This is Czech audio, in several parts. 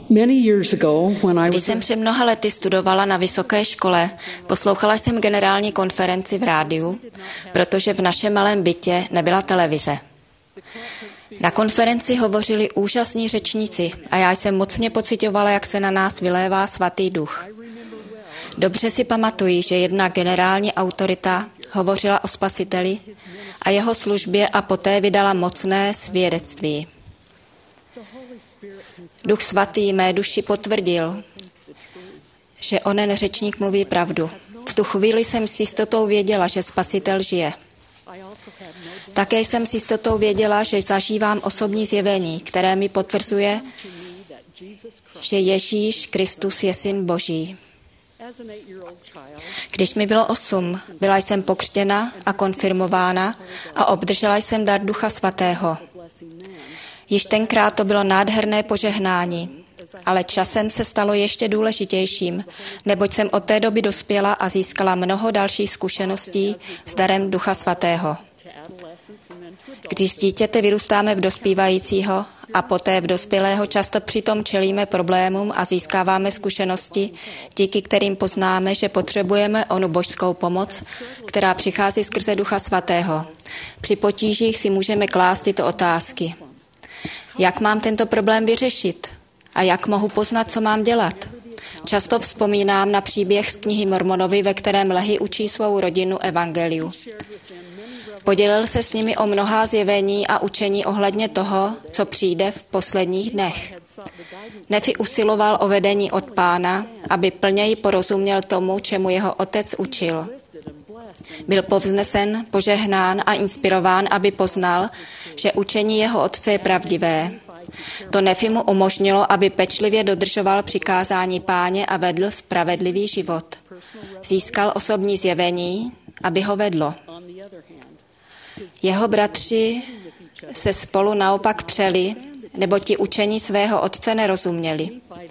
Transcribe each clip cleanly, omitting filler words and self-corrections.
Když jsem před mnoha lety studovala na vysoké škole, poslouchala jsem generální konferenci v rádiu, protože v našem malém bytě nebyla televize. Na konferenci hovořili úžasní řečníci a já jsem mocně pociťovala, jak se na nás vylévá svatý duch. Dobře si pamatuji, že jedna generální autorita hovořila o Spasiteli a jeho službě a poté vydala mocné svědectví. Duch svatý mé duši potvrdil, že onen řečník mluví pravdu. V tu chvíli jsem s jistotou věděla, že Spasitel žije. Také jsem s jistotou věděla, že zažívám osobní zjevení, které mi potvrzuje, že Ježíš Kristus je Syn Boží. Když mi bylo 8, byla jsem pokřtěna a konfirmována a obdržela jsem dar Ducha Svatého. Již tenkrát to bylo nádherné požehnání, ale časem se stalo ještě důležitějším, neboť jsem od té doby dospěla a získala mnoho dalších zkušeností s darem Ducha Svatého. Když z dítěte vyrůstáme v dospívajícího a poté v dospělého, často přitom čelíme problémům a získáváme zkušenosti, díky kterým poznáme, že potřebujeme onu božskou pomoc, která přichází skrze Ducha Svatého. Při potížích si můžeme klást tyto otázky. Jak mám tento problém vyřešit? A jak mohu poznat, co mám dělat? Často vzpomínám na příběh z knihy Mormonovi, ve kterém Lehi učí svou rodinu evangeliu. Podělil se s nimi o mnohá zjevení a učení ohledně toho, co přijde v posledních dnech. Nefi usiloval o vedení od Pána, aby plněji porozuměl tomu, čemu jeho otec učil. Byl povznesen, požehnán a inspirován, aby poznal, že učení jeho otce je pravdivé. To Nefi mu umožnilo, aby pečlivě dodržoval přikázání Páně a vedl spravedlivý život. Získal osobní zjevení, aby ho vedlo. Jeho bratři se spolu naopak přeli, nebo ti učení svého otce nerozuměli.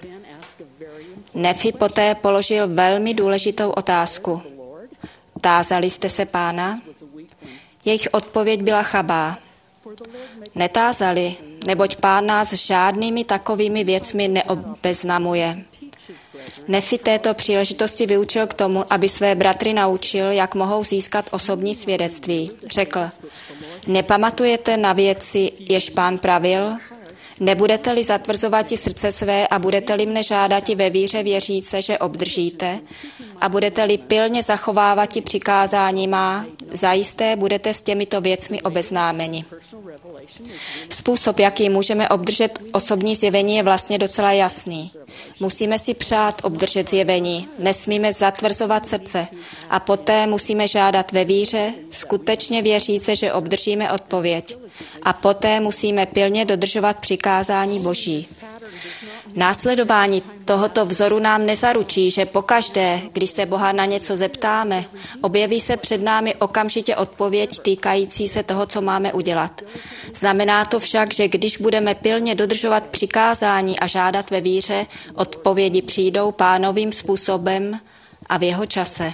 Nefi poté položil velmi důležitou otázku. Tázali jste se Pána? Jejich odpověď byla chabá. Netázali, neboť Pán nás žádnými takovými věcmi neobeznamuje. Nefi této příležitosti vyučil k tomu, aby své bratry naučil, jak mohou získat osobní svědectví. Řekl, nepamatujete na věci, jež Pán pravil? Nebudete-li zatvrzovati srdce své a budete-li mne žádati ve víře věříce, že obdržíte, a budete-li pilně zachovávati přikázání má, zajisté budete s těmito věcmi obeznámeni. Způsob, jaký můžeme obdržet osobní zjevení, je vlastně docela jasný. Musíme si přát obdržet zjevení, nesmíme zatvrzovat srdce a poté musíme žádat ve víře, skutečně věříce, že obdržíme odpověď. A poté musíme pilně dodržovat přikázání Boží. Následování tohoto vzoru nám nezaručí, že pokaždé, když se Boha na něco zeptáme, objeví se před námi okamžitě odpověď týkající se toho, co máme udělat. Znamená to však, že když budeme pilně dodržovat přikázání a žádat ve víře, odpovědi přijdou Pánovým způsobem a v jeho čase.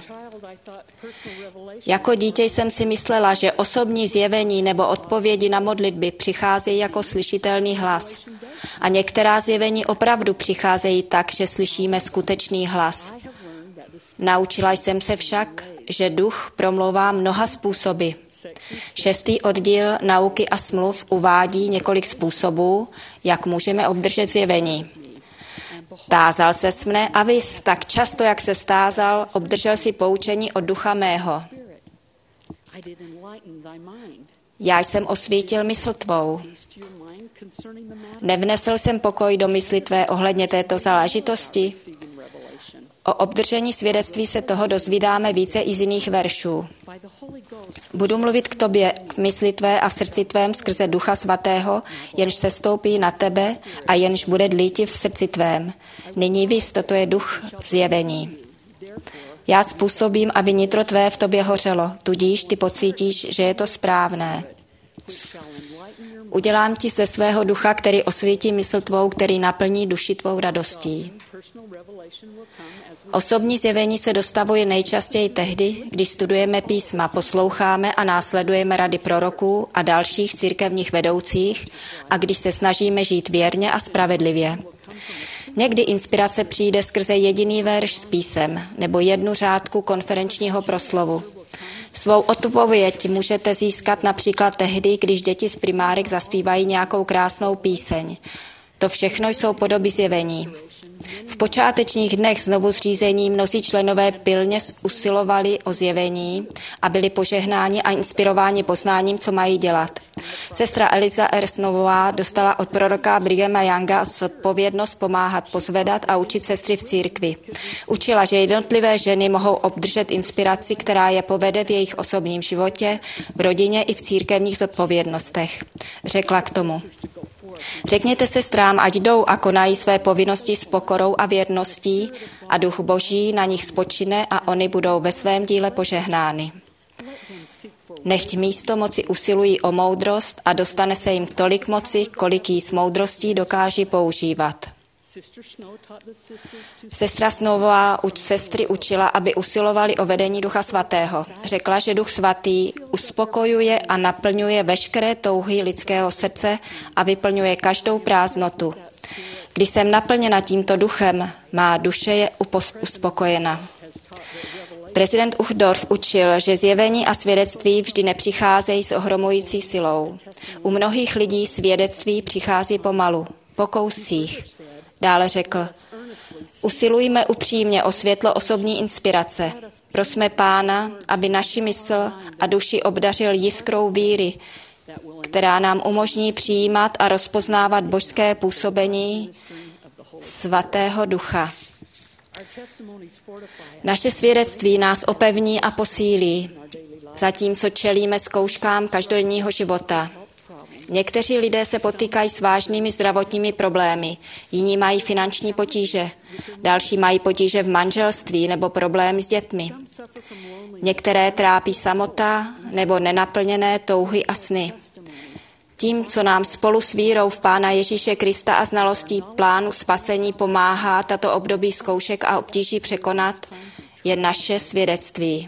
Jako dítě jsem si myslela, že osobní zjevení nebo odpovědi na modlitby přicházejí jako slyšitelný hlas. A některá zjevení opravdu přicházejí tak, že slyšíme skutečný hlas. Naučila jsem se však, že duch promlouvá mnoha způsoby. 6. oddíl Nauky a smluv uvádí několik způsobů, jak můžeme obdržet zjevení. Tázal ses mne a vys, tak často, jak se stázal, obdržel si poučení od ducha mého. Já jsem osvítil mysl tvou. Nevnesl jsem pokoj do mysli tvé ohledně této záležitosti? O obdržení svědectví se toho dozvídáme více i z jiných veršů. Budu mluvit k tobě, k mysli tvé a v srdci tvém skrze Ducha Svatého, jenž se stoupí na tebe a jenž bude dlíti v srdci tvém. Nyní vys, toto je duch zjevení. Já způsobím, aby nitro tvé v tobě hořelo, tudíž ty pocítíš, že je to správné. Udělám ti ze svého ducha, který osvítí mysl tvou, který naplní duši tvou radostí. Osobní zjevení se dostavuje nejčastěji tehdy, když studujeme písma, posloucháme a následujeme rady proroků a dalších církevních vedoucích a když se snažíme žít věrně a spravedlivě. Někdy inspirace přijde skrze jediný verš z písem nebo jednu řádku konferenčního proslovu. Svou odpověď můžete získat například tehdy, když děti z primárek zaspívají nějakou krásnou píseň. To všechno jsou podoby zjevení. V počátečních dnech znovuzřízení mnozí členové pilně usilovali o zjevení a byli požehnáni a inspirováni poznáním, co mají dělat. Sestra Eliza R. Snovová dostala od proroka Brighama Younga zodpovědnost pomáhat pozvedat a učit sestry v církvi. Učila, že jednotlivé ženy mohou obdržet inspiraci, která je povede v jejich osobním životě, v rodině i v církevních zodpovědnostech. Řekla k tomu: Řekněte sestrám, ať jdou a konají své povinnosti s pokorou a věrností a duch Boží na nich spočine a oni budou ve svém díle požehnány. Nechť místo moci usilují o moudrost a dostane se jim tolik moci, kolik jí s moudrostí dokáží používat. Sestra Snowová sestry učila, aby usilovali o vedení Ducha Svatého. Řekla, že Duch Svatý uspokojuje a naplňuje veškeré touhy lidského srdce a vyplňuje každou prázdnotu. Když jsem naplněna tímto duchem, má duše je uspokojena. Prezident Uchtdorf učil, že zjevení a svědectví vždy nepřicházejí s ohromující silou. U mnohých lidí svědectví přichází pomalu, po kouscích. Dále řekl: Usilujme upřímně o světlo osobní inspirace. Prosme Pána, aby naši mysl a duši obdařil jiskrou víry, která nám umožní přijímat a rozpoznávat božské působení Svatého Ducha. Naše svědectví nás opevní a posílí, zatímco čelíme zkouškám každodenního života. Někteří lidé se potýkají s vážnými zdravotními problémy, jiní mají finanční potíže, další mají potíže v manželství nebo problémy s dětmi. Některé trápí samota nebo nenaplněné touhy a sny. Tím, co nám spolu s vírou v Pána Ježíše Krista a znalostí plánu spasení pomáhá tato období zkoušek a obtíží překonat, je naše svědectví.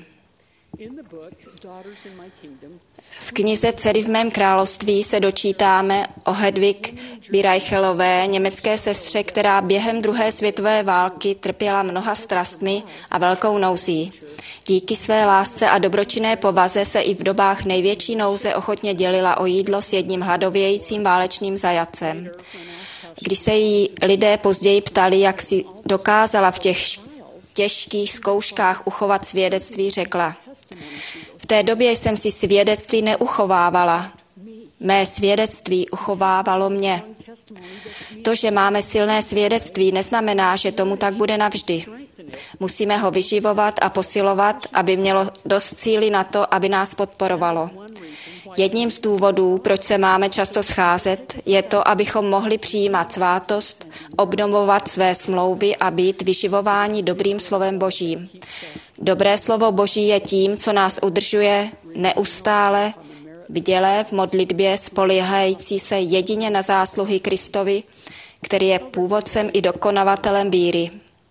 V knize Dcery v mém království se dočítáme o Hedwig Bireichelové, německé sestře, která během druhé světové války trpěla mnoha strastmi a velkou nouzí. Díky své lásce a dobročinné povaze se i v dobách největší nouze ochotně dělila o jídlo s jedním hladovějícím válečným zajatcem. Když se jí lidé později ptali, jak si dokázala v těch těžkých zkouškách uchovat svědectví, řekla: V té době jsem si svědectví neuchovávala. Mé svědectví uchovávalo mě. To, že máme silné svědectví, neznamená, že tomu tak bude navždy. Musíme ho vyživovat a posilovat, aby mělo dost síly na to, aby nás podporovalo. Jedním z důvodů, proč se máme často scházet, je to, abychom mohli přijímat svátost, obnovovat své smlouvy a být vyživováni dobrým slovem Božím. Dobré slovo Boží je tím, co nás udržuje neustále bdělé v modlitbě, spoléhající se jedině na zásluhy Kristovi, který je původcem i dokonavatelem víry.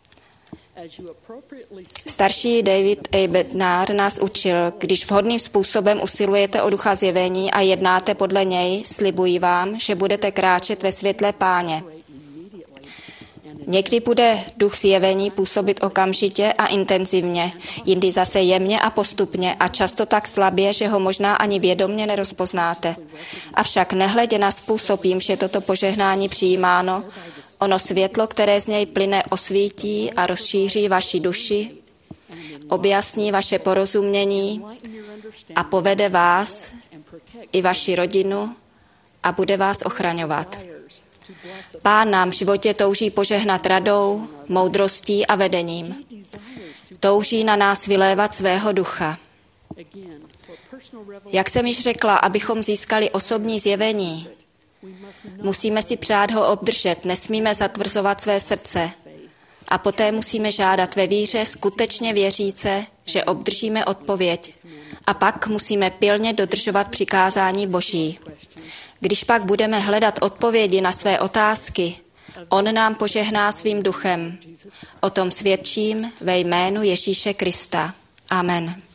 Starší David A. Bednar nás učil: když vhodným způsobem usilujete o ducha zjevení a jednáte podle něj, slibuji vám, že budete kráčet ve světle Páně. Někdy bude duch zjevení působit okamžitě a intenzivně, jindy zase jemně a postupně a často tak slabě, že ho možná ani vědomně nerozpoznáte. Avšak nehledě na způsob, jímž je toto požehnání přijímáno, ono světlo, které z něj plyne, osvítí a rozšíří vaši duši, objasní vaše porozumění a povede vás i vaši rodinu a bude vás ochraňovat. Pán nám v životě touží požehnat radou, moudrostí a vedením. Touží na nás vylévat svého ducha. Jak jsem již řekla, abychom získali osobní zjevení, musíme si přát ho obdržet, nesmíme zatvrzovat své srdce. A poté musíme žádat ve víře skutečně věříce, že obdržíme odpověď. A pak musíme pilně dodržovat přikázání Boží. Když pak budeme hledat odpovědi na své otázky, on nám požehná svým duchem. O tom svědčím ve jménu Ježíše Krista. Amen.